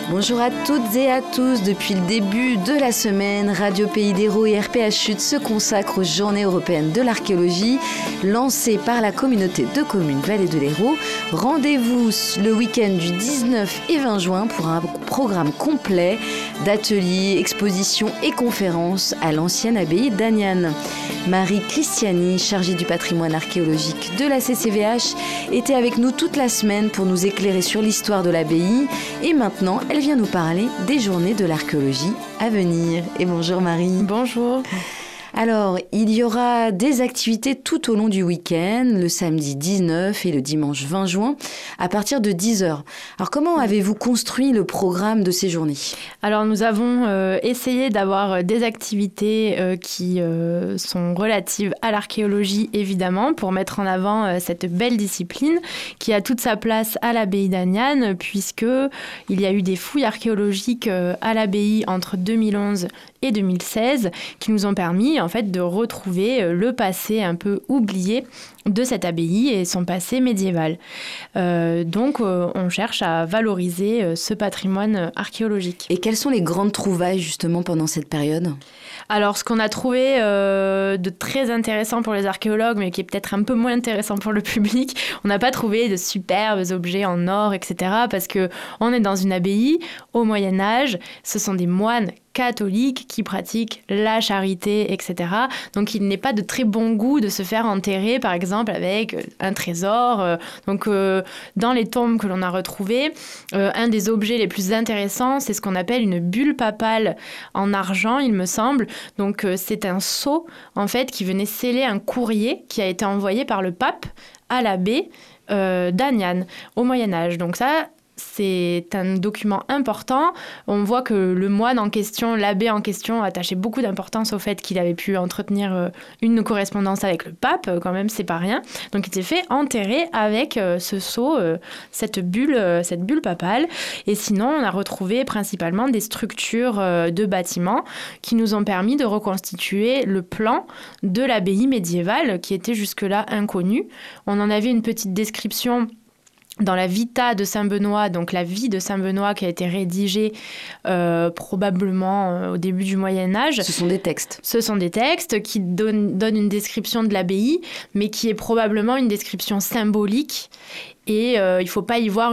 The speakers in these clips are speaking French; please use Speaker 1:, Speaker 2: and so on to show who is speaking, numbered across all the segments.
Speaker 1: Bonjour à toutes et à tous. Depuis le début de la semaine, Radio Pays d'Hérault et RPH Sud se consacrent aux Journées européennes de l'archéologie lancées par la communauté de communes Vallée de l'Hérault. Rendez-vous le week-end du 19 et 20 juin pour un programme complet d'ateliers, expositions et conférences à l'ancienne abbaye d'Aniane. Marie Christiani, chargée du patrimoine archéologique de la CCVH, était avec nous toute la semaine pour nous éclairer sur l'histoire de l'abbaye. Et maintenant, elle vient nous parler des journées de l'archéologie à venir. Et bonjour Marie.
Speaker 2: Bonjour.
Speaker 1: Alors, il y aura des activités tout au long du week-end, le samedi 19 et le dimanche 20 juin, à partir de 10h. Alors, comment avez-vous construit le programme de ces journées ?
Speaker 2: Alors, nous avons essayé d'avoir des activités qui sont relatives à l'archéologie, évidemment, pour mettre en avant cette belle discipline qui a toute sa place à l'abbaye d'Aniane, puisqu'il y a eu des fouilles archéologiques à l'abbaye entre 2011 et 2016 qui nous ont permis en fait de retrouver le passé un peu oublié de cette abbaye et son passé médiéval. Donc on cherche à valoriser ce patrimoine archéologique.
Speaker 1: Et quelles sont les grandes trouvailles justement pendant cette période ?
Speaker 2: Alors ce qu'on a trouvé de très intéressant pour les archéologues, mais qui est peut-être un peu moins intéressant pour le public, on n'a pas trouvé de superbes objets en or, etc. Parce qu'on est dans une abbaye au Moyen-Âge, ce sont des moines catholiques qui pratiquent la charité, etc. Donc il n'est pas de très bon goût de se faire enterrer, par exemple, avec un trésor. Donc dans les tombes que l'on a retrouvées, un des objets les plus intéressants, c'est ce qu'on appelle une bulle papale en argent, il me semble. Donc c'est un sceau, en fait, qui venait sceller un courrier qui a été envoyé par le pape à l'abbé d'Aniane au Moyen-Âge. Donc ça, c'est un document important. On voit que le moine en question, l'abbé en question, attachait beaucoup d'importance au fait qu'il avait pu entretenir une correspondance avec le pape. Quand même, c'est pas rien. Donc, il s'est fait enterrer avec ce sceau, cette bulle papale. Et sinon, on a retrouvé principalement des structures de bâtiments qui nous ont permis de reconstituer le plan de l'abbaye médiévale qui était jusque-là inconnu. On en avait une petite description dans la Vita de Saint-Benoît, donc la vie de Saint-Benoît qui a été rédigée probablement au début du Moyen-Âge.
Speaker 1: Ce sont des textes.
Speaker 2: Ce sont des textes qui donnent une description de l'abbaye, mais qui est probablement une description symbolique. Et il ne faut pas y voir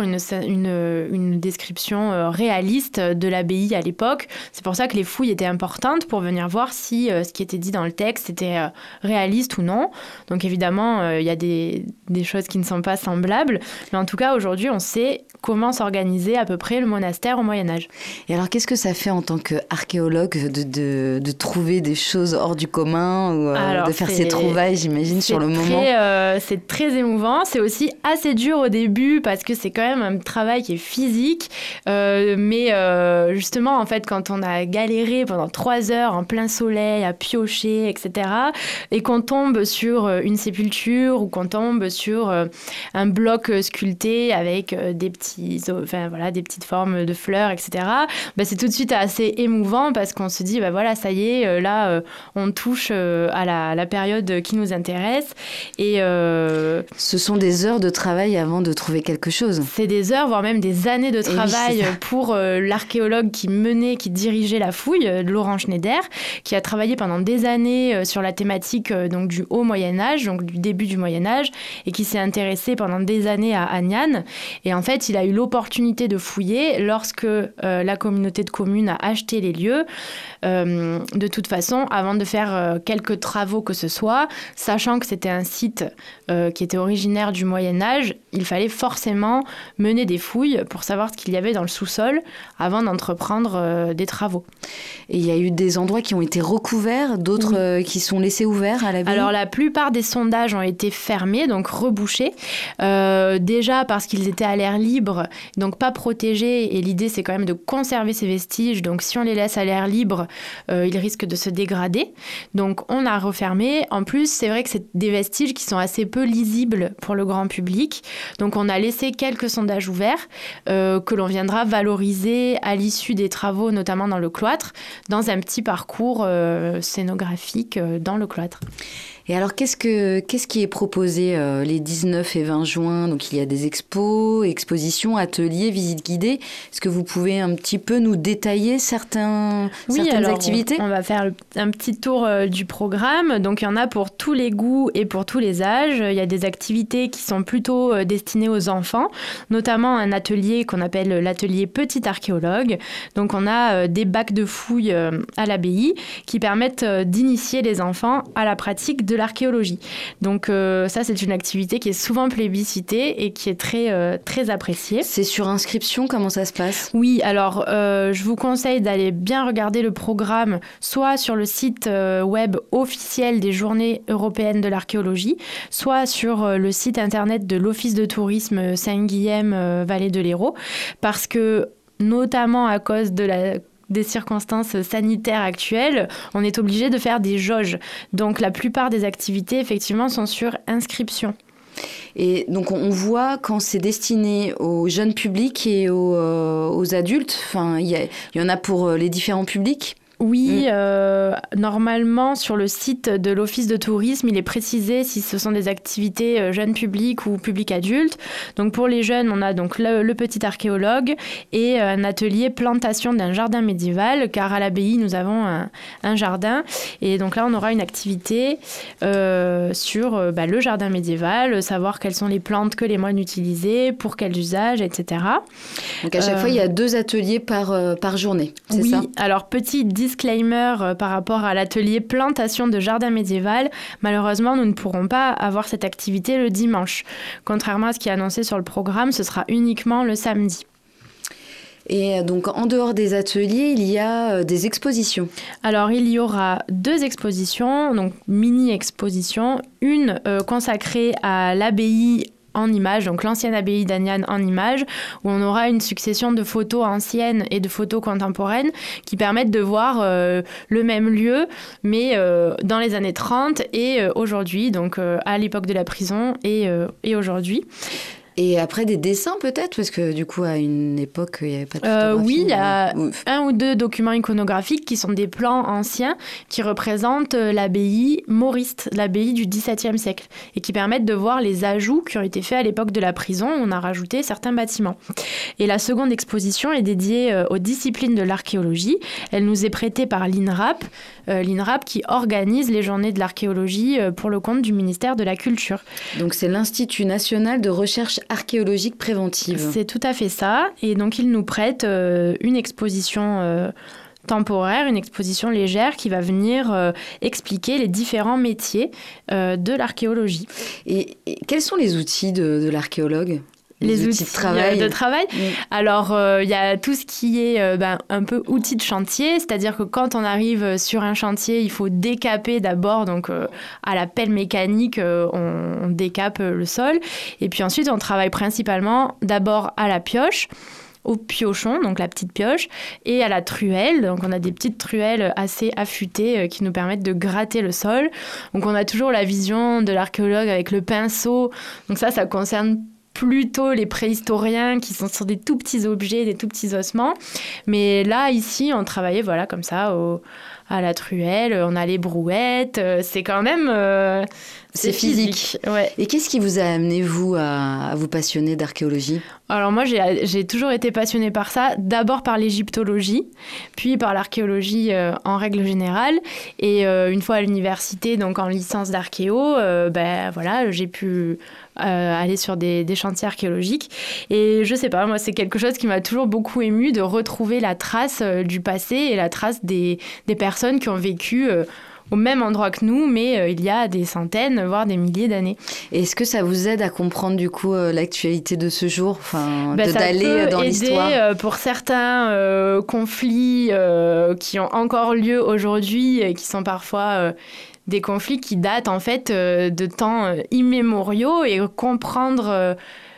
Speaker 2: une description réaliste de l'abbaye à l'époque. C'est pour ça que les fouilles étaient importantes pour venir voir si ce qui était dit dans le texte était réaliste ou non. Donc évidemment, il y a des choses qui ne sont pas semblables. Mais en tout cas, aujourd'hui, on sait comment s'organisait à peu près le monastère au Moyen-Âge.
Speaker 1: Et alors, qu'est-ce que ça fait en tant qu'archéologue de trouver des choses hors du commun ou de faire ces trouvailles, j'imagine, sur le moment ?
Speaker 2: C'est très émouvant. C'est aussi assez dur au début parce que c'est quand même un travail qui est physique. Mais justement, en fait, quand on a galéré pendant 3 heures en plein soleil, à piocher, etc., et qu'on tombe sur une sépulture ou qu'on tombe sur un bloc sculpté avec des petites formes de fleurs, etc., c'est tout de suite assez émouvant parce qu'on se dit, ça y est, là, on touche à la période qui nous intéresse. Et
Speaker 1: ce sont des heures de travail avant de trouver quelque chose.
Speaker 2: C'est des heures, voire même des années de travail pour l'archéologue qui dirigeait la fouille, Laurent Schneider, qui a travaillé pendant des années sur la thématique donc du Haut Moyen-Âge, donc du début du Moyen-Âge, et qui s'est intéressé pendant des années à Aniane. Et en fait, il a eu l'opportunité de fouiller lorsque la communauté de communes a acheté les lieux. De toute façon, avant de faire quelques travaux que ce soit, sachant que c'était un site qui était originaire du Moyen-Âge, il fallait forcément mener des fouilles pour savoir ce qu'il y avait dans le sous-sol avant d'entreprendre des travaux.
Speaker 1: Et il y a eu des endroits qui ont été recouverts, d'autres qui sont laissés ouverts à l'abbaye ?
Speaker 2: Alors, la plupart des sondages ont été fermés, donc rebouchés. Déjà parce qu'ils étaient à l'air libre, donc pas protégés. Et l'idée, c'est quand même de conserver ces vestiges. Donc, si on les laisse à l'air libre, ils risquent de se dégrader. Donc, on a refermé. En plus, c'est vrai que c'est des vestiges qui sont assez peu lisibles pour le grand public. Donc, on a laissé quelques sondages ouverts que l'on viendra valoriser à l'issue des travaux, notamment dans le cloître, dans un petit parcours scénographique dans le cloître.
Speaker 1: Et alors, qu'est-ce qui est proposé les 19 et 20 juin? Donc, il y a des expos, expositions, ateliers, visites guidées. Est-ce que vous pouvez un petit peu nous détailler certaines activités?
Speaker 2: On va faire un petit tour du programme. Donc, il y en a pour tous les goûts et pour tous les âges. Il y a des activités qui sont plutôt destinées aux enfants, notamment un atelier qu'on appelle l'atelier Petit Archéologue. Donc, on a des bacs de fouilles à l'abbaye qui permettent d'initier les enfants à la pratique de l'archéologie. Donc ça, c'est une activité qui est souvent plébiscitée et qui est très appréciée.
Speaker 1: C'est sur inscription, comment ça se passe?
Speaker 2: Oui, alors je vous conseille d'aller bien regarder le programme, soit sur le site web officiel des Journées européennes de l'archéologie, soit sur le site internet de l'Office de tourisme Saint-Guilhem Vallée de l'Hérault, parce que notamment à cause des circonstances sanitaires actuelles, on est obligé de faire des jauges. Donc la plupart des activités, effectivement, sont sur inscription.
Speaker 1: Et donc on voit quand c'est destiné aux jeunes publics et aux adultes, enfin, il y en a pour les différents publics?
Speaker 2: Oui, normalement, sur le site de l'Office de tourisme, il est précisé si ce sont des activités jeunes publics ou public adulte. Donc, pour les jeunes, on a donc le petit archéologue et un atelier plantation d'un jardin médiéval, car à l'abbaye, nous avons un jardin. Et donc là, on aura une activité sur le jardin médiéval, savoir quelles sont les plantes que les moines utilisaient, pour quels usages, etc.
Speaker 1: Donc, à chaque fois, il y a 2 ateliers par journée, c'est ça?
Speaker 2: Oui, alors petit disclaimer par rapport à l'atelier plantation de jardin médiéval, malheureusement, nous ne pourrons pas avoir cette activité le dimanche. Contrairement à ce qui est annoncé sur le programme, ce sera uniquement le samedi.
Speaker 1: Et donc, en dehors des ateliers, il y a des expositions.
Speaker 2: Alors, il y aura 2 expositions, donc mini-expositions. Une consacrée à l'abbaye en images, donc l'ancienne abbaye d'Aniane en images, où on aura une succession de photos anciennes et de photos contemporaines qui permettent de voir le même lieu, mais dans les années 30 et aujourd'hui, donc à l'époque de la prison et aujourd'hui.
Speaker 1: Et après, des dessins peut-être? Parce que du coup, à une époque, il n'y avait pas de photographie.
Speaker 2: Oui, il y a 1 ou 2 documents iconographiques qui sont des plans anciens qui représentent l'abbaye mauriste, l'abbaye du XVIIe siècle, et qui permettent de voir les ajouts qui ont été faits à l'époque de la prison. On a rajouté certains bâtiments. Et la seconde exposition est dédiée aux disciplines de l'archéologie. Elle nous est prêtée par l'INRAP, l'INRAP qui organise les journées de l'archéologie pour le compte du ministère de la Culture.
Speaker 1: Donc c'est l'Institut national de recherche archéologique préventive.
Speaker 2: C'est tout à fait ça. Et donc, il nous prête une exposition temporaire, une exposition légère qui va venir expliquer les différents métiers de l'archéologie.
Speaker 1: Et quels sont les outils de l'archéologue ?
Speaker 2: Les outils de travail.
Speaker 1: Oui.
Speaker 2: Alors, il y a tout ce qui est un peu outils de chantier, c'est-à-dire que quand on arrive sur un chantier, il faut décaper d'abord, donc à la pelle mécanique, on décape le sol. Et puis ensuite, on travaille principalement d'abord à la pioche, au piochon, donc la petite pioche, et à la truelle. Donc on a des petites truelles assez affûtées qui nous permettent de gratter le sol. Donc on a toujours la vision de l'archéologue avec le pinceau. Donc ça concerne plutôt les préhistoriens qui sont sur des tout petits objets, des tout petits ossements. Mais là, ici, on travaillait comme ça à la truelle, on a les brouettes, c'est quand même...
Speaker 1: c'est physique.
Speaker 2: Ouais.
Speaker 1: Et qu'est-ce qui vous a amené, vous, à vous passionner d'archéologie ?
Speaker 2: Alors moi, j'ai toujours été passionnée par ça, d'abord par l'égyptologie, puis par l'archéologie en règle générale. Et une fois à l'université, donc en licence d'archéo, j'ai pu aller sur des chantiers archéologiques. Et je sais pas, moi, c'est quelque chose qui m'a toujours beaucoup émue de retrouver la trace du passé et la trace des personnes qui ont vécu au même endroit que nous, mais il y a des centaines, voire des milliers d'années.
Speaker 1: Et est-ce que ça vous aide à comprendre du coup l'actualité de ce jour, d'aller dans l'histoire ?
Speaker 2: Ça peut aider pour certains conflits qui ont encore lieu aujourd'hui et qui sont parfois des conflits qui datent en fait de temps immémoriaux, et comprendre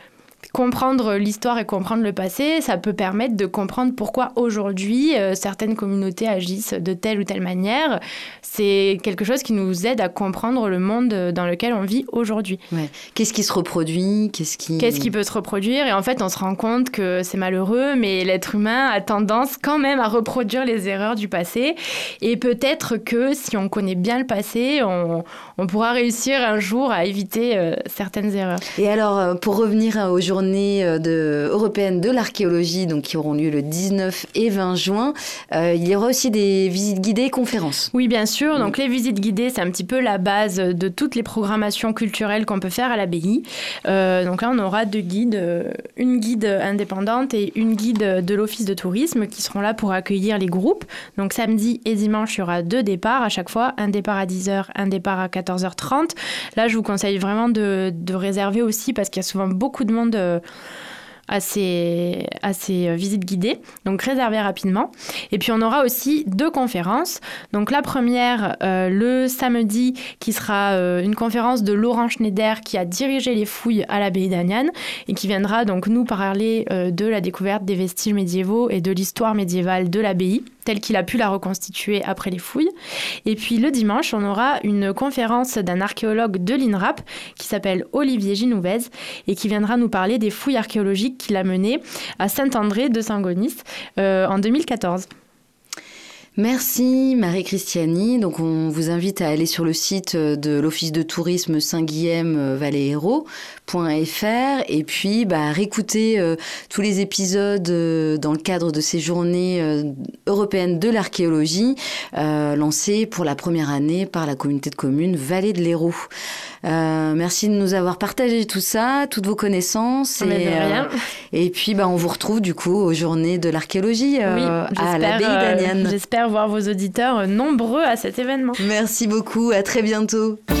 Speaker 2: comprendre l'histoire et comprendre le passé, ça peut permettre de comprendre pourquoi aujourd'hui certaines communautés agissent de telle ou telle manière. C'est quelque chose qui nous aide à comprendre le monde dans lequel on vit aujourd'hui.
Speaker 1: Ouais. Qu'est-ce qui se reproduit ? Qu'est-ce qui
Speaker 2: peut se reproduire ? Et en fait, on se rend compte que c'est malheureux, mais l'être humain a tendance quand même à reproduire les erreurs du passé. Et peut-être que si on connaît bien le passé, on pourra réussir un jour à éviter certaines erreurs.
Speaker 1: Et alors, pour revenir aux journées européennes de l'archéologie, donc qui auront lieu le 19 et 20 juin, il y aura aussi des visites guidées et conférences.
Speaker 2: Oui, bien sûr. Donc les visites guidées, c'est un petit peu la base de toutes les programmations culturelles qu'on peut faire à l'abbaye. Donc là, on aura 2 guides, une guide indépendante et une guide de l'Office de tourisme qui seront là pour accueillir les groupes. Donc samedi et dimanche, il y aura 2 départs à chaque fois, un départ à 10h, un départ à 14h30. Là, je vous conseille vraiment de réserver aussi parce qu'il y a souvent beaucoup de monde à ces visites guidées, donc réservez rapidement. Et puis on aura aussi 2 conférences. Donc la première, le samedi, qui sera une conférence de Laurent Schneider qui a dirigé les fouilles à l'abbaye d'Aniane et qui viendra donc nous parler de la découverte des vestiges médiévaux et de l'histoire médiévale de l'abbaye, telle qu'il a pu la reconstituer après les fouilles. Et puis le dimanche, on aura une conférence d'un archéologue de l'INRAP qui s'appelle Olivier Ginouvez et qui viendra nous parler des fouilles archéologiques qu'il a menées à Saint-André de Saint-Gonis en 2014.
Speaker 1: Merci Marie-Christiani. Donc on vous invite à aller sur le site de l'Office de tourisme Saint-Guilhem-Vallée-Hérault.fr et puis réécouter tous les épisodes dans le cadre de ces journées européennes de l'archéologie lancées pour la première année par la communauté de communes Vallée de l'Hérault. Merci de nous avoir partagé tout ça, toutes vos connaissances. Et puis on vous retrouve du coup aux journées de l'archéologie à l'abbaye d'Aniane.
Speaker 2: J'espère voir vos auditeurs nombreux à cet événement.
Speaker 1: Merci beaucoup, à très bientôt.